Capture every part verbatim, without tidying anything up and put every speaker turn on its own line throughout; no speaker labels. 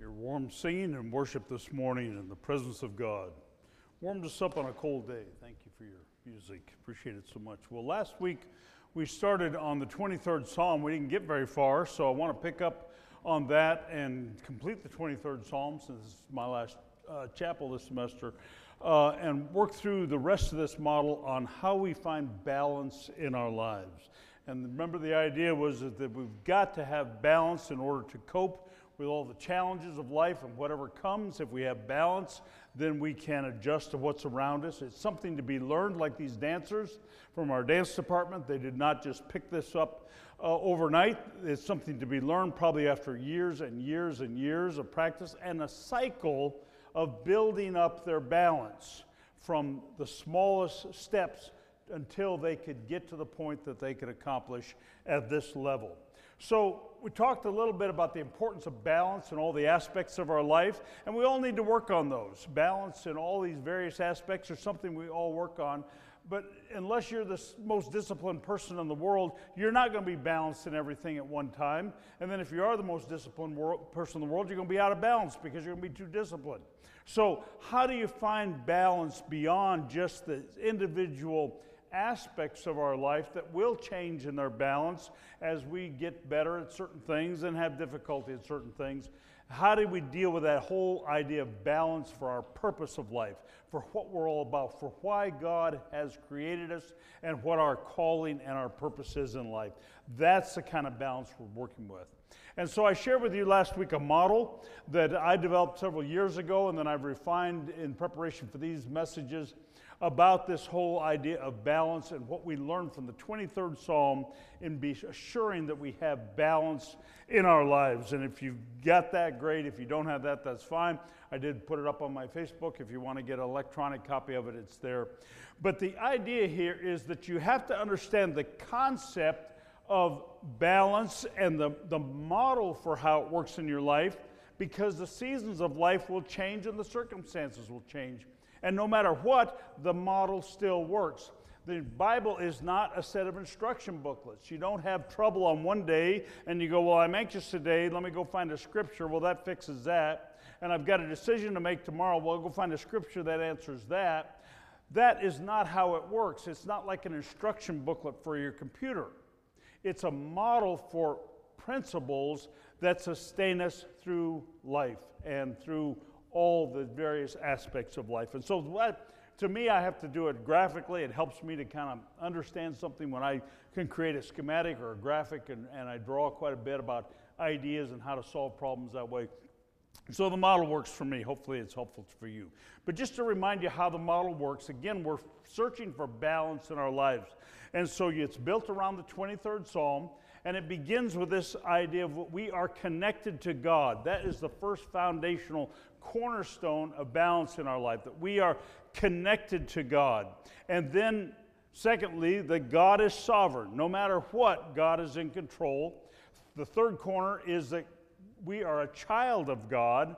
your warm singing and worship this morning in the presence of God. Warmed us up on a cold day. Thank you for your music. Appreciate it so much. Well, last week we started on the twenty-third Psalm. We didn't get very far, so I want to pick up on that and complete the twenty-third Psalm, since this is my last uh, chapel this semester, uh, and work through the rest of this model on how we find balance in our lives. And remember, the idea was that we've got to have balance in order to cope with all the challenges of life and whatever comes. If we have balance, then we can adjust to what's around us. It's something to be learned, like these dancers from our dance department. They did not just pick this up uh, overnight. It's something to be learned probably after years and years and years of practice and a cycle of building up their balance from the smallest steps until they could get to the point that they could accomplish at this level. So we talked a little bit about the importance of balance in all the aspects of our life, and we all need to work on those. Balance in all these various aspects are something we all work on, but unless you're the most disciplined person in the world, you're not going to be balanced in everything at one time. And then if you are the most disciplined world, person in the world, you're going to be out of balance because you're going to be too disciplined. So how do you find balance beyond just the individual aspects of our life that will change in their balance as we get better at certain things and have difficulty at certain things? How do we deal with that whole idea of balance for our purpose of life, for what we're all about, for why God has created us, and what our calling and our purpose is in life? That's the kind of balance we're working with. And so I shared with you last week a model that I developed several years ago, and then I've refined in preparation for these messages about this whole idea of balance and what we learned from the twenty-third Psalm in be assuring that we have balance in our lives. And if you've got that, great. If you don't have that, that's fine. I did put it up on my Facebook. If you want to get an electronic copy of it, it's there. But the idea here is that you have to understand the concept of balance and the, the model for how it works in your life, because the seasons of life will change and the circumstances will change. And no matter what, the model still works. The Bible is not a set of instruction booklets. You don't have trouble on one day and you go, well, I'm anxious today, let me go find a scripture. Well, that fixes that. And I've got a decision to make tomorrow. Well, I'll go find a scripture that answers that. That is not how it works. It's not like an instruction booklet for your computer. It's a model for principles that sustain us through life and through all the various aspects of life. And so what, to me, I have to do it graphically. It helps me to kind of understand something when I can create a schematic or a graphic, and, and I draw quite a bit about ideas and how to solve problems that way. So the model works for me. Hopefully it's helpful for you. But just to remind you how the model works, again, we're searching for balance in our lives. And so it's built around the twenty-third Psalm, and it begins with this idea of we are connected to God. That is the first foundational cornerstone of balance in our life, that we are connected to God. And then, secondly, that God is sovereign. No matter what, God is in control. The third corner is that we are a child of God.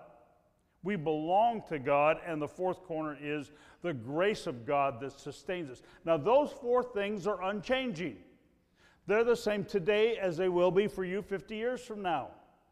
We belong to God. And the fourth corner is the grace of God that sustains us. Now, those four things are unchanging. They're the same today as they will be for you fifty years from now.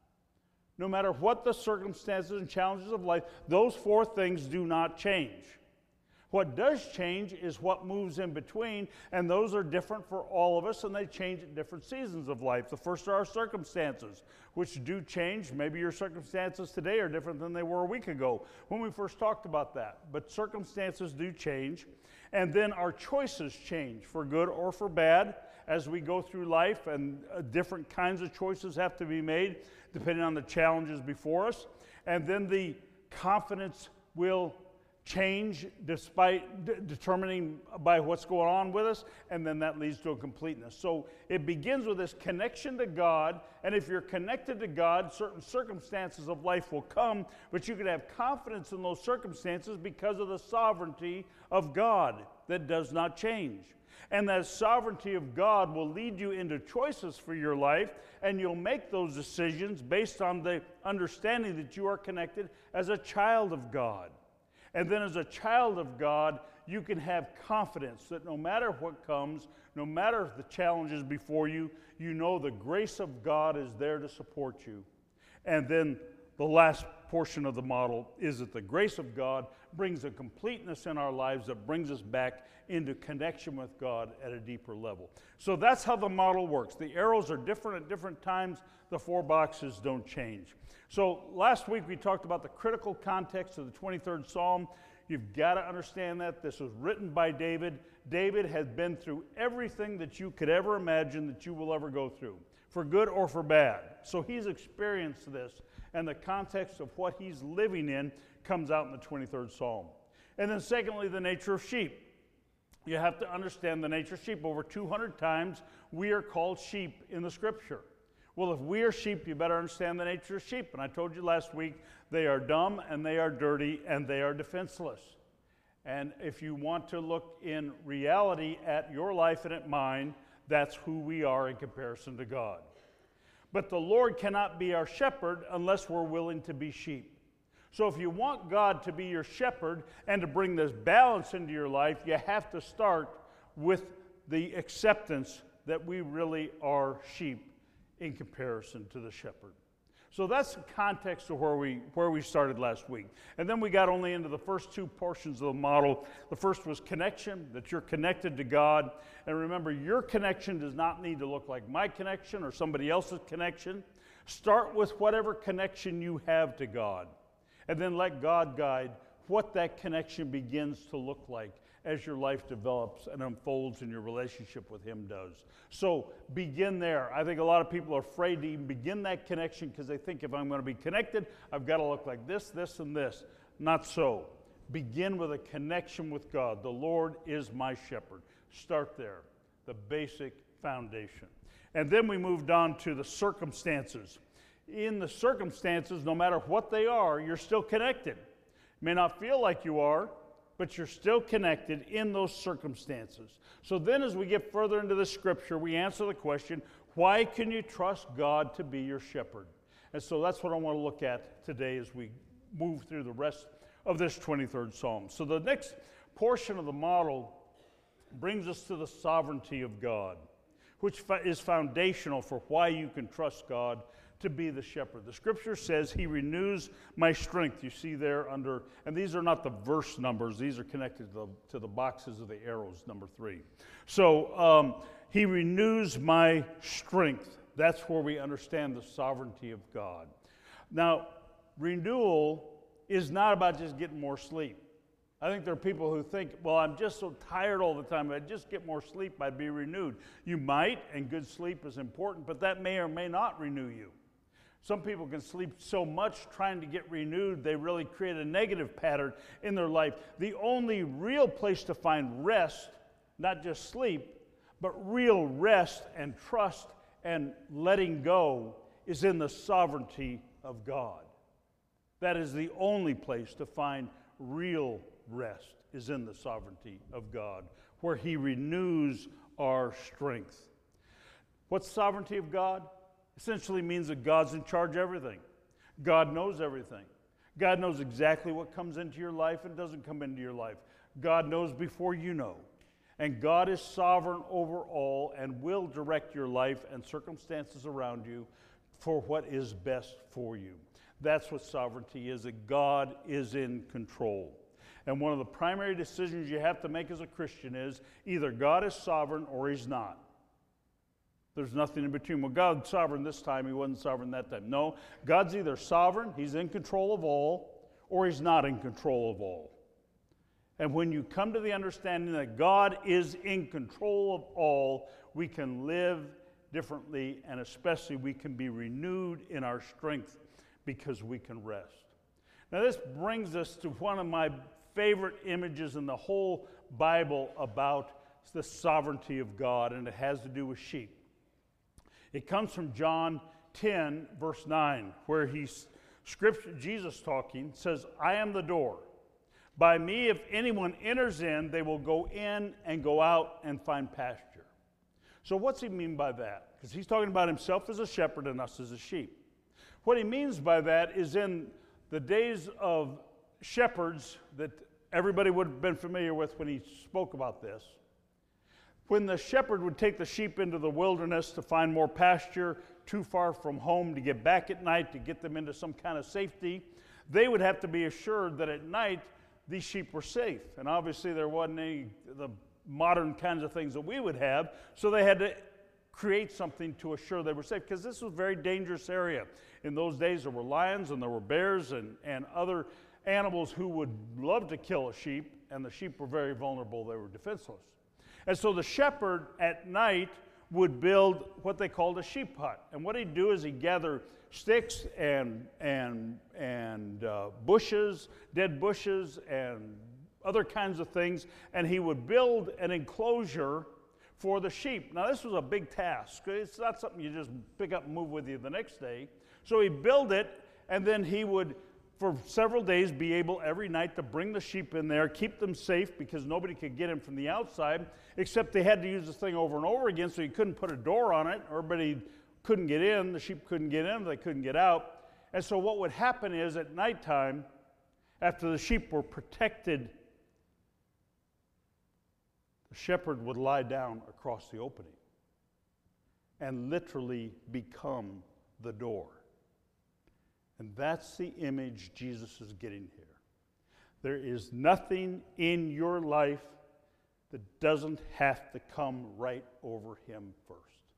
No matter what the circumstances and challenges of life, those four things do not change. What does change is what moves in between, and those are different for all of us, and they change at different seasons of life. The first are our circumstances, which do change. Maybe your circumstances today are different than they were a week ago when we first talked about that. But circumstances do change, and then our choices change for good or for bad as we go through life, and uh, different kinds of choices have to be made depending on the challenges before us. And then the confidence will change despite d- determining by what's going on with us, and then that leads to a completeness. So it begins with this connection to God, and if you're connected to God, certain circumstances of life will come, but you can have confidence in those circumstances because of the sovereignty of God that does not change. And that sovereignty of God will lead you into choices for your life, and you'll make those decisions based on the understanding that you are connected as a child of God. And then as a child of God, you can have confidence that no matter what comes, no matter the challenges before you, you know the grace of God is there to support you. And then the last portion of the model is that the grace of God brings a completeness in our lives that brings us back into connection with God at a deeper level. So that's how the model works. The arrows are different at different times. The four boxes don't change. So last week we talked about the critical context of the twenty-third Psalm. You've got to understand that. This was written by David. David has been through everything that you could ever imagine that you will ever go through, for good or for bad. So he's experienced this, and the context of what he's living in comes out in the twenty-third Psalm. And then secondly, the nature of sheep. You have to understand the nature of sheep. Over two hundred times we are called sheep in the Scripture. Well, if we are sheep, you better understand the nature of sheep. And I told you last week, they are dumb and they are dirty and they are defenseless. And if you want to look in reality at your life and at mine, that's who we are in comparison to God. But the Lord cannot be our shepherd unless we're willing to be sheep. So if you want God to be your shepherd and to bring this balance into your life, you have to start with the acceptance that we really are sheep in comparison to the shepherd. So that's the context of where we where we started last week. And then we got only into the first two portions of the model. The first was connection, that you're connected to God. And remember, your connection does not need to look like my connection or somebody else's connection. Start with whatever connection you have to God. And then let God guide what that connection begins to look like as your life develops and unfolds and your relationship with Him does. So begin there. I think a lot of people are afraid to even begin that connection because they think if I'm going to be connected, I've got to look like this, this, and this. Not so. Begin with a connection with God. The Lord is my shepherd. Start there, the basic foundation. And then we moved on to the circumstances. In the circumstances, no matter what they are, you're still connected. You may not feel like you are, but you're still connected in those circumstances. So then as we get further into the Scripture, we answer the question, why can you trust God to be your shepherd? And so that's what I want to look at today as we move through the rest of this twenty-third Psalm. So the next portion of the model brings us to the sovereignty of God, which is foundational for why you can trust God to be the shepherd. The Scripture says He renews my strength. You see there under, and these are not the verse numbers, these are connected to the, to the boxes of the arrows, number three. So um, He renews my strength. That's where we understand the sovereignty of God. Now, renewal is not about just getting more sleep. I think there are people who think, well, I'm just so tired all the time. If I'd just get more sleep, I'd be renewed. You might, and good sleep is important, but that may or may not renew you. Some people can sleep so much trying to get renewed, they really create a negative pattern in their life. The only real place to find rest, not just sleep, but real rest and trust and letting go is in the sovereignty of God. That is the only place to find real rest, is in the sovereignty of God, where He renews our strength. What's sovereignty of God? Essentially means that God's in charge of everything. God knows everything. God knows exactly what comes into your life and doesn't come into your life. God knows before you know. And God is sovereign over all and will direct your life and circumstances around you for what is best for you. That's what sovereignty is, that God is in control. And one of the primary decisions you have to make as a Christian is either God is sovereign or He's not. There's nothing in between. Well, God's sovereign this time, He wasn't sovereign that time. No, God's either sovereign, He's in control of all, or He's not in control of all. And when you come to the understanding that God is in control of all, we can live differently, and especially we can be renewed in our strength because we can rest. Now this brings us to one of my favorite images in the whole Bible about the sovereignty of God, and it has to do with sheep. It comes from John ten, verse nine, where he's, Scripture, Jesus talking, says, I am the door. By me, if anyone enters in, they will go in and go out and find pasture. So what's he mean by that? Because he's talking about himself as a shepherd and us as a sheep. What he means by that is in the days of shepherds that everybody would have been familiar with when he spoke about this, when the shepherd would take the sheep into the wilderness to find more pasture, too far from home to get back at night to get them into some kind of safety, they would have to be assured that at night these sheep were safe. And obviously there wasn't any the modern kinds of things that we would have, so they had to create something to assure they were safe, because this was a very dangerous area. In those days there were lions and there were bears and, and other animals who would love to kill a sheep, and the sheep were very vulnerable, they were defenseless. And so the shepherd at night would build what they called a sheep hut. And what he'd do is he'd gather sticks and, and, and uh, bushes, dead bushes, and other kinds of things, and he would build an enclosure for the sheep. Now this was a big task. It's not something you just pick up and move with you the next day. So he'd build it, and then he would, for several days, be able every night to bring the sheep in there, keep them safe, because nobody could get in from the outside, except they had to use this thing over and over again, so you couldn't put a door on it. Everybody couldn't get in, the sheep couldn't get in, they couldn't get out. And so what would happen is at nighttime, after the sheep were protected, the shepherd would lie down across the opening and literally become the door. And that's the image Jesus is getting here. There is nothing in your life that doesn't have to come right over him first.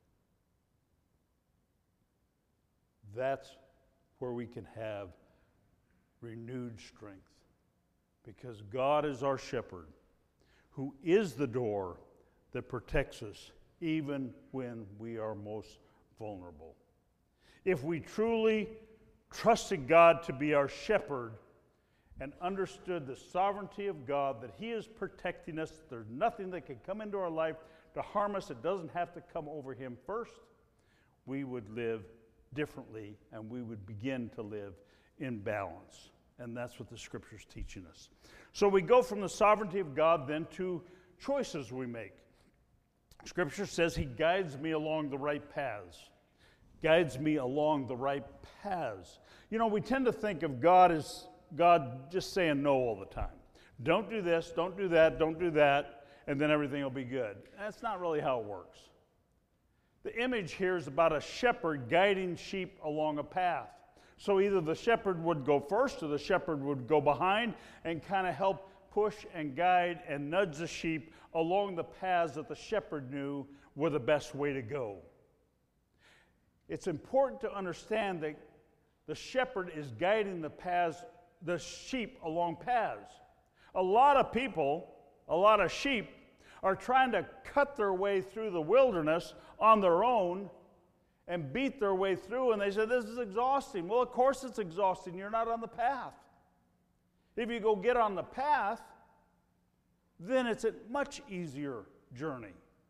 That's where we can have renewed strength, because God is our shepherd, who is the door that protects us even when we are most vulnerable. If we truly trusted God to be our shepherd and understood the sovereignty of God, that he is protecting us, there's nothing that can come into our life to harm us, it doesn't have to come over him first, we would live differently and we would begin to live in balance. And that's what the Scripture's teaching us. So we go from the sovereignty of God then to choices we make. Scripture says he guides me along the right paths. Guides me along the right paths. You know, we tend to think of God as God just saying no all the time. Don't do this, don't do that, don't do that, and then everything will be good. That's not really how it works. The image here is about a shepherd guiding sheep along a path. So either the shepherd would go first or the shepherd would go behind and kind of help push and guide and nudge the sheep along the paths that the shepherd knew were the best way to go. It's important to understand that the shepherd is guiding the paths, the sheep along paths. A lot of people, a lot of sheep, are trying to cut their way through the wilderness on their own and beat their way through, and they say, this is exhausting. Well, of course it's exhausting. You're not on the path. If you go get on the path, then it's a much easier journey.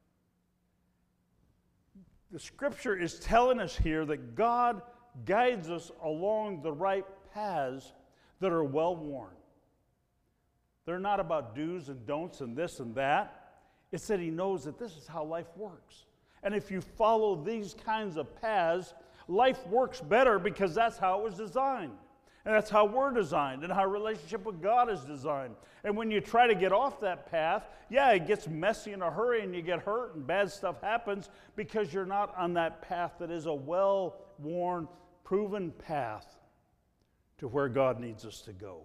The Scripture is telling us here that God guides us along the right paths that are well-worn. They're not about do's and don'ts and this and that. It's that he knows that this is how life works. And if you follow these kinds of paths, life works better because that's how it was designed. And that's how we're designed and how our relationship with God is designed. And when you try to get off that path, yeah, it gets messy in a hurry and you get hurt and bad stuff happens because you're not on that path that is a well-worn, proven path to where God needs us to go.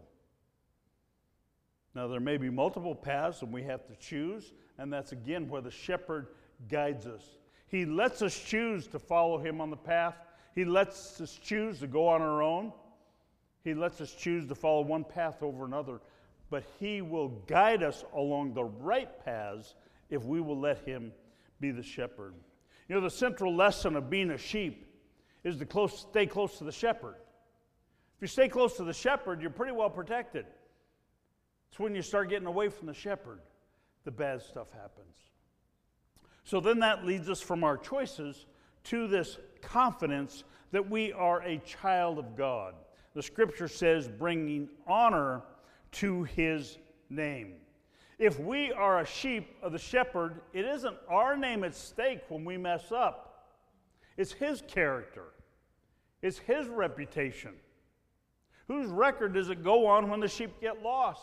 Now, there may be multiple paths and we have to choose, and that's again where the shepherd guides us. He lets us choose to follow him on the path. He lets us choose to go on our own. He lets us choose to follow one path over another. But he will guide us along the right paths if we will let him be the shepherd. You know, the central lesson of being a sheep is to close, stay close to the shepherd. If you stay close to the shepherd, you're pretty well protected. It's when you start getting away from the shepherd, the bad stuff happens. So then that leads us from our choices to this confidence that we are a child of God. The Scripture says, bringing honor to his name. If we are a sheep of the shepherd, it isn't our name at stake when we mess up. It's his character. It's his reputation. Whose record does it go on when the sheep get lost?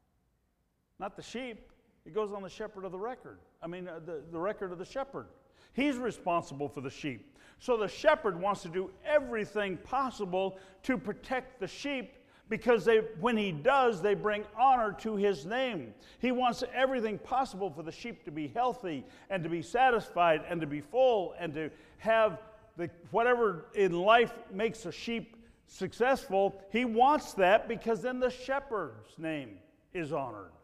Not the sheep. It goes on the shepherd of the record. I mean, uh, the, the record of the shepherd. He's responsible for the sheep. So the shepherd wants to do everything possible to protect the sheep, because they, when he does, they bring honor to his name. He wants everything possible for the sheep to be healthy and to be satisfied and to be full and to have the, whatever in life makes a sheep successful. He wants that, because then the shepherd's name is honored.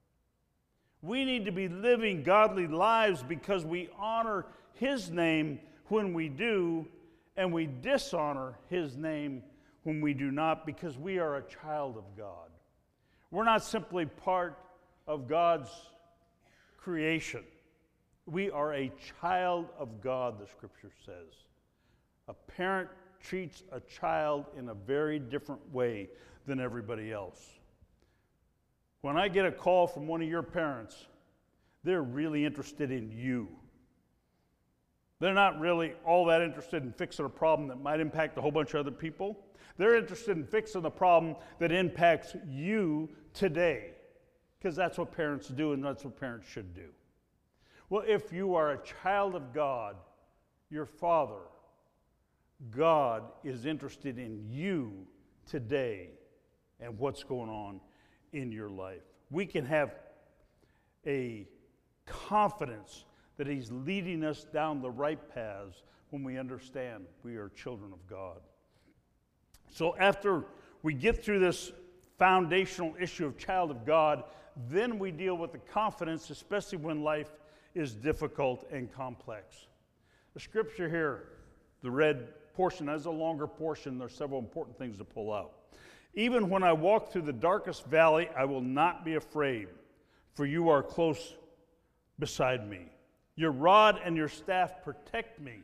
We need to be living godly lives because we honor his name when we do, and we dishonor his name when we do not, because we are a child of God. We're not simply part of God's creation. We are a child of God, the Scripture says. A parent treats a child in a very different way than everybody else. When I get a call from one of your parents, they're really interested in you. They're not really all that interested in fixing a problem that might impact a whole bunch of other people. They're interested in fixing the problem that impacts you today, because that's what parents do and that's what parents should do. Well, if you are a child of God, your Father, God is interested in you today and what's going on in your life. We can have a confidence that he's leading us down the right paths when we understand we are children of God. So after we get through this foundational issue of child of God, then we deal with the confidence, especially when life is difficult and complex. The scripture here, the red portion, is a longer portion. There's several important things to pull out. Even when I walk through the darkest valley, I will not be afraid, for you are close beside me. Your rod and your staff protect me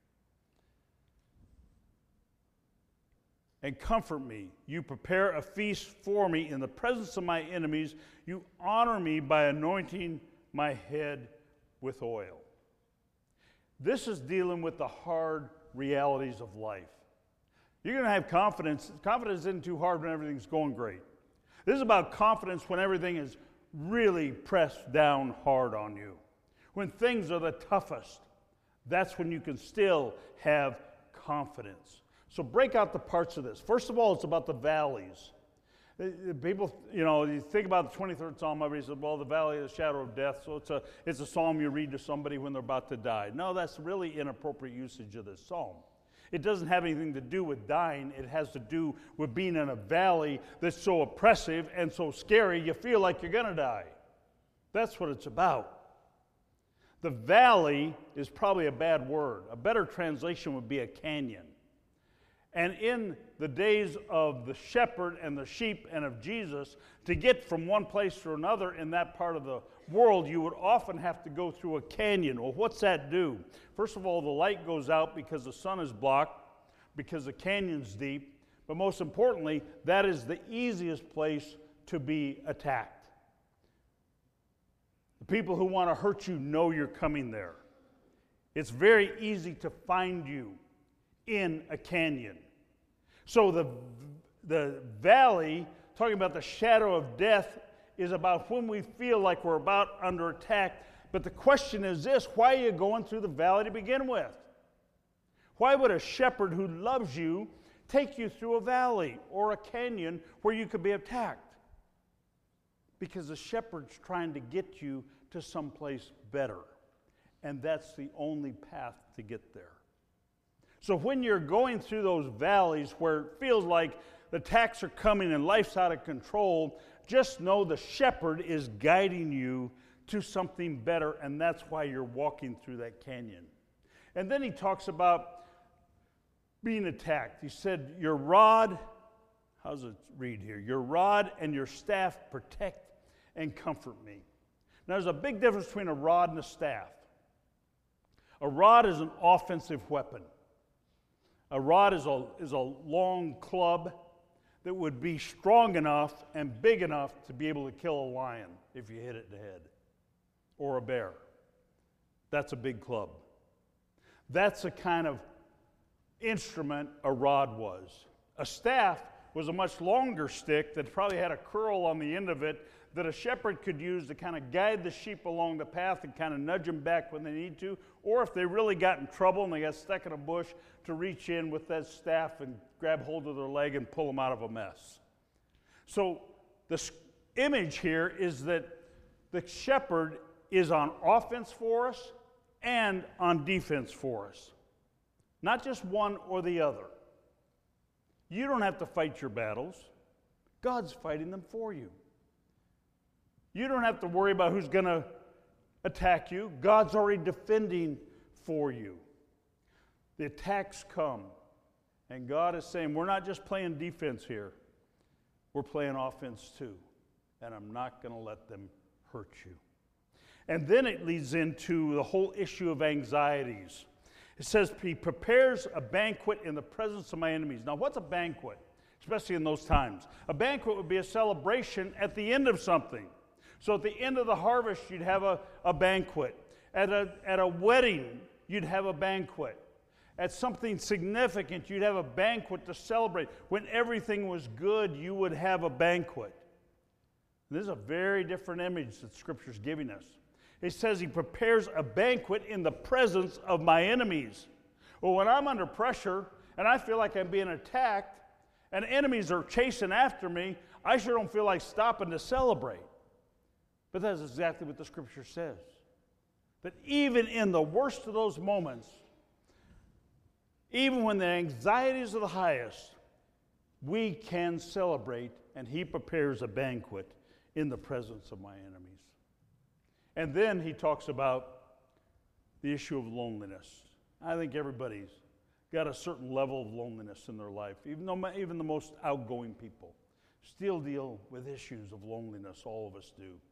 and comfort me. You prepare a feast for me in the presence of my enemies. You honor me by anointing my head with oil. This is dealing with the hard realities of life. You're going to have confidence. Confidence isn't too hard when everything's going great. This is about confidence when everything is really pressed down hard on you. When things are the toughest, that's when you can still have confidence. So break out the parts of this. First of all, it's about the valleys. People, you know, you think about the twenty-third Psalm, everybody says, well, the valley of the shadow of death, so it's a, it's a psalm you read to somebody when they're about to die. No, that's really inappropriate usage of this psalm. It doesn't have anything to do with dying. It has to do with being in a valley that's so oppressive and so scary you feel like you're going to die. That's what it's about. The valley is probably a bad word. A better translation would be a canyon. And in the days of the shepherd and the sheep and of Jesus, to get from one place to another in that part of the world, you would often have to go through a canyon. Well, what's that do? First of all, the light goes out because the sun is blocked, because the canyon's deep. But most importantly, that is the easiest place to be attacked. The people who want to hurt you know you're coming there. It's very easy to find you in a canyon. So the, the valley, talking about the shadow of death, is about when we feel like we're about under attack. But the question is this: why are you going through the valley to begin with? Why would a shepherd who loves you take you through a valley or a canyon where you could be attacked? Because the shepherd's trying to get you to someplace better. And that's the only path to get there. So when you're going through those valleys where it feels like the attacks are coming and life's out of control, just know the shepherd is guiding you to something better, and that's why you're walking through that canyon. And then he talks about being attacked. He said, your rod, how does it read here? Your rod and your staff protect and comfort me. Now, there's a big difference between a rod and a staff. A rod is an offensive weapon. A rod is a, is a long club that would be strong enough and big enough to be able to kill a lion if you hit it in the head, or a bear. That's a big club. That's the kind of instrument a rod was. A staff was a much longer stick that probably had a curl on the end of it that a shepherd could use to kind of guide the sheep along the path and kind of nudge them back when they need to, or if they really got in trouble and they got stuck in a bush, to reach in with that staff and grab hold of their leg and pull them out of a mess. So this image here is that the shepherd is on offense for us and on defense for us. Not just one or the other. You don't have to fight your battles. God's fighting them for you. You don't have to worry about who's going to attack you. God's already defending for you. The attacks come, and God is saying, we're not just playing defense here. We're playing offense too, and I'm not going to let them hurt you. And then it leads into the whole issue of anxieties. It says, he prepares a banquet in the presence of my enemies. Now, what's a banquet? Especially in those times. A banquet would be a celebration at the end of something. So at the end of the harvest, you'd have a, a banquet. At a, at a wedding, you'd have a banquet. At something significant, you'd have a banquet to celebrate. When everything was good, you would have a banquet. And this is a very different image that Scripture's giving us. It says he prepares a banquet in the presence of my enemies. Well, when I'm under pressure and I feel like I'm being attacked and enemies are chasing after me, I sure don't feel like stopping to celebrate. But that's exactly what the Scripture says. That even in the worst of those moments, even when the anxieties are the highest, we can celebrate, and he prepares a banquet in the presence of my enemies. And then he talks about the issue of loneliness. I think everybody's got a certain level of loneliness in their life. Even though even the most outgoing people still deal with issues of loneliness. All of us do.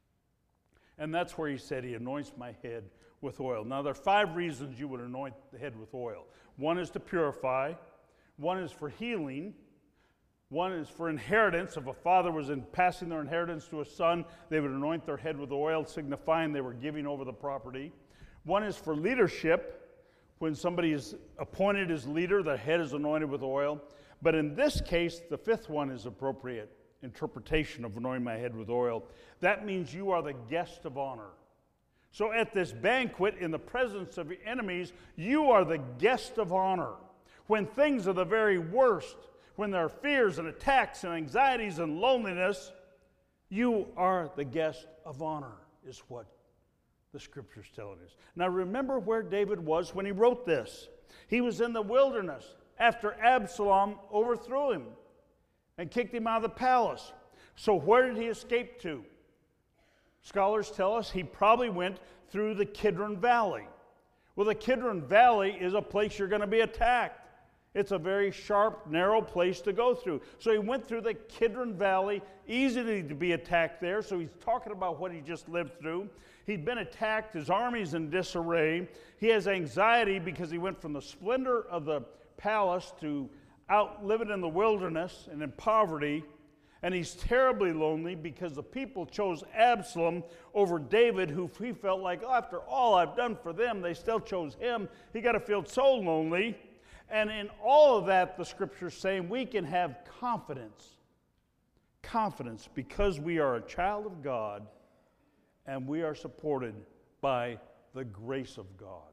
And that's where he said he anoints my head with oil. Now, there are five reasons you would anoint the head with oil. One is to purify. One is for healing. One is for inheritance. If a father was in passing their inheritance to a son, they would anoint their head with oil, signifying they were giving over the property. One is for leadership. When somebody is appointed as leader, the head is anointed with oil. But in this case, the fifth one is appropriate interpretation of anointing my head with oil. That means you are the guest of honor. So at this banquet, in the presence of your enemies, you are the guest of honor. When things are the very worst, when there are fears and attacks and anxieties and loneliness, you are the guest of honor, is what the Scripture's telling us. Now remember where David was when he wrote this. He was in the wilderness after Absalom overthrew him and kicked him out of the palace. So where did he escape to? Scholars tell us he probably went through the Kidron Valley. Well, the Kidron Valley is a place you're going to be attacked. It's a very sharp, narrow place to go through. So he went through the Kidron Valley, easily to be attacked there. So he's talking about what he just lived through. He'd been attacked. His army's in disarray. He has anxiety because he went from the splendor of the palace to out living in the wilderness and in poverty. And he's terribly lonely because the people chose Absalom over David, who he felt like, oh, after all I've done for them, they still chose him. He got to feel so lonely. And in all of that, the Scripture's saying we can have confidence. Confidence because we are a child of God and we are supported by the grace of God.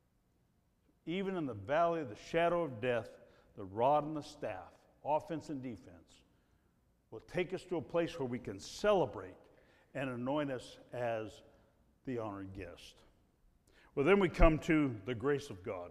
Even in the valley of the shadow of death, the rod and the staff, offense and defense, will take us to a place where we can celebrate and anoint us as the honored guest. Well, then we come to the grace of God.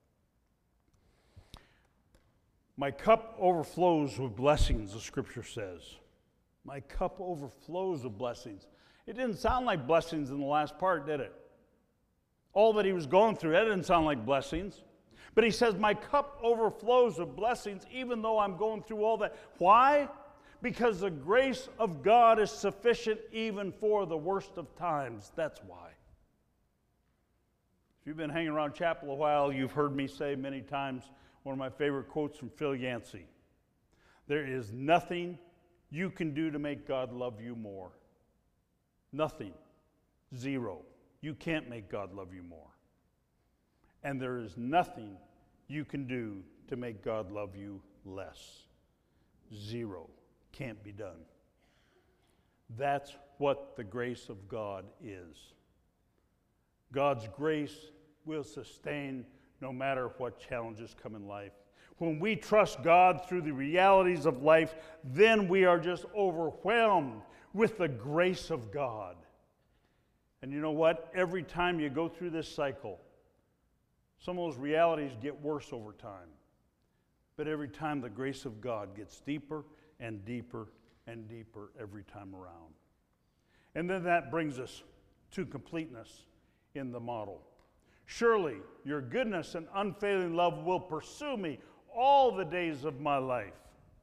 My cup overflows with blessings, the Scripture says. My cup overflows with blessings. It didn't sound like blessings in the last part, did it? All that he was going through, that didn't sound like blessings. But he says, my cup overflows with blessings even though I'm going through all that. Why? Because the grace of God is sufficient even for the worst of times. That's why. If you've been hanging around chapel a while, you've heard me say many times one of my favorite quotes from Phil Yancey. There is nothing you can do to make God love you more. Nothing. Zero. You can't make God love you more. And there is nothing you can do to make God love you less. Zero. Can't be done. That's what the grace of God is. God's grace will sustain no matter what challenges come in life. When we trust God through the realities of life, then we are just overwhelmed with the grace of God. And you know what? Every time you go through this cycle, some of those realities get worse over time. But every time the grace of God gets deeper and deeper and deeper every time around. And then that brings us to completeness in the model. Surely your goodness and unfailing love will pursue me all the days of my life.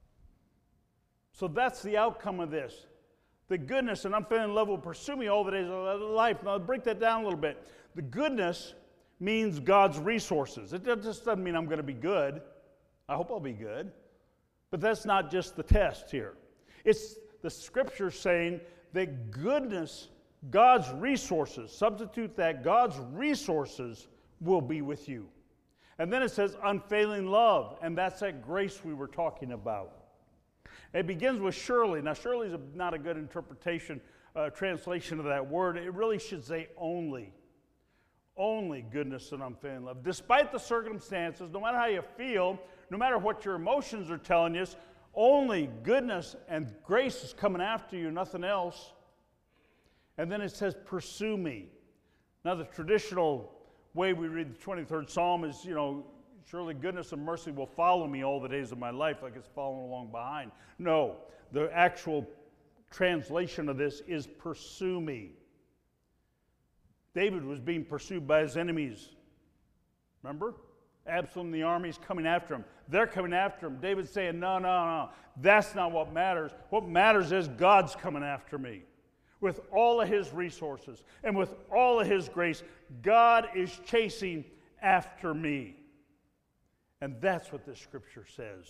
So that's the outcome of this. The goodness and unfailing love will pursue me all the days of my life. Now, I'll break that down a little bit. The goodness means God's resources. It just doesn't mean I'm going to be good. I hope I'll be good. But that's not just the test here. It's the Scripture saying that goodness, God's resources, substitute that, God's resources will be with you. And then it says unfailing love, and that's that grace we were talking about. It begins with surely. Now, surely is a, not a good interpretation, uh, translation of that word. It really should say only. Only goodness and unfailing love. Despite the circumstances, no matter how you feel, no matter what your emotions are telling you, only goodness and grace is coming after you, nothing else. And then it says, pursue me. Now, the traditional way we read the twenty-third Psalm is, you know, surely goodness and mercy will follow me all the days of my life, like it's following along behind. No, the actual translation of this is pursue me. David was being pursued by his enemies. Remember? Absalom and the army's coming after him. They're coming after him. David's saying, no, no, no. That's not what matters. What matters is God's coming after me. With all of his resources and with all of his grace, God is chasing after me. And that's what this scripture says.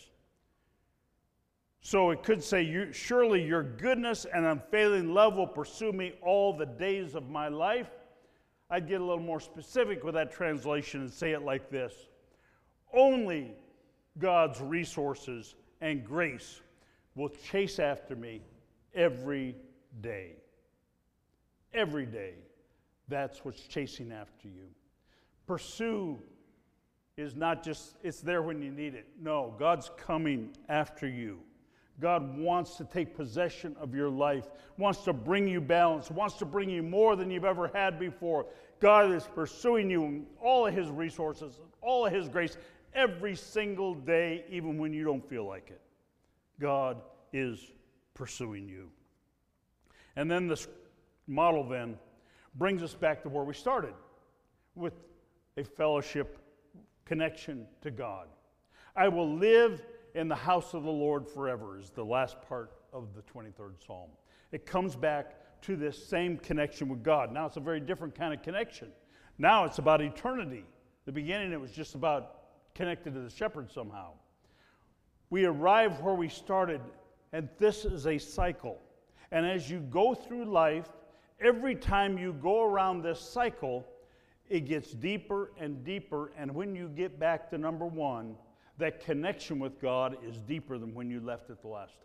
So it could say, you, surely your goodness and unfailing love will pursue me all the days of my life. I'd get a little more specific with that translation and say it like this. Only God's resources and grace will chase after me every day. Every day. That's what's chasing after you. Pursue is not just, it's there when you need it. No, God's coming after you. God wants to take possession of your life, wants to bring you balance, wants to bring you more than you've ever had before. God is pursuing you in all of his resources, all of his grace, every single day, even when you don't feel like it. God is pursuing you. And then this model then brings us back to where we started, with a fellowship connection to God. I will live in the house of the Lord forever is the last part of the twenty-third Psalm. It comes back to this same connection with God. Now it's a very different kind of connection. Now it's about eternity. The beginning it was just about connected to the shepherd somehow. We arrive where we started, and this is a cycle. And as you go through life, every time you go around this cycle, it gets deeper and deeper, and when you get back to number one, that connection with God is deeper than when you left it the last time.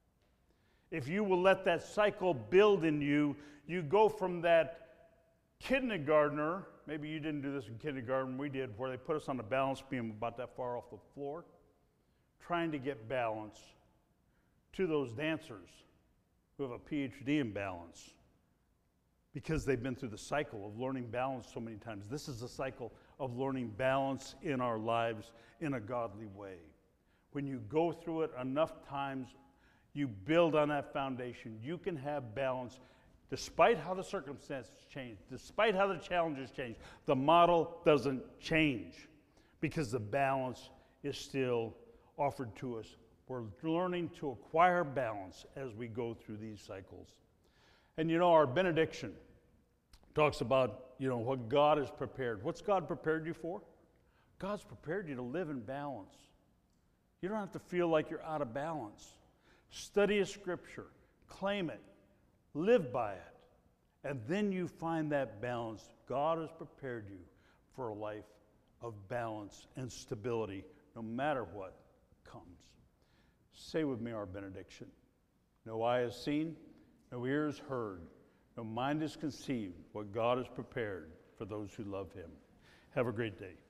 If you will let that cycle build in you, you go from that kindergartner, maybe you didn't do this in kindergarten, we did, where they put us on a balance beam about that far off the floor, trying to get balance, to those dancers who have a P H D in balance, because they've been through the cycle of learning balance so many times. This is a cycle of learning balance in our lives in a godly way. When you go through it enough times, you build on that foundation. You can have balance despite how the circumstances change, despite how the challenges change. The model doesn't change because the balance is still offered to us. We're learning to acquire balance as we go through these cycles. And you know, our benediction talks about, you know, what God has prepared. What's God prepared you for? God's prepared you to live in balance. You don't have to feel like you're out of balance. Study a scripture, claim it, live by it, and then you find that balance. God has prepared you for a life of balance and stability, no matter what comes. Say with me our benediction. No eye has seen, no ear has heard, no mind has conceived what God has prepared for those who love him. Have a great day.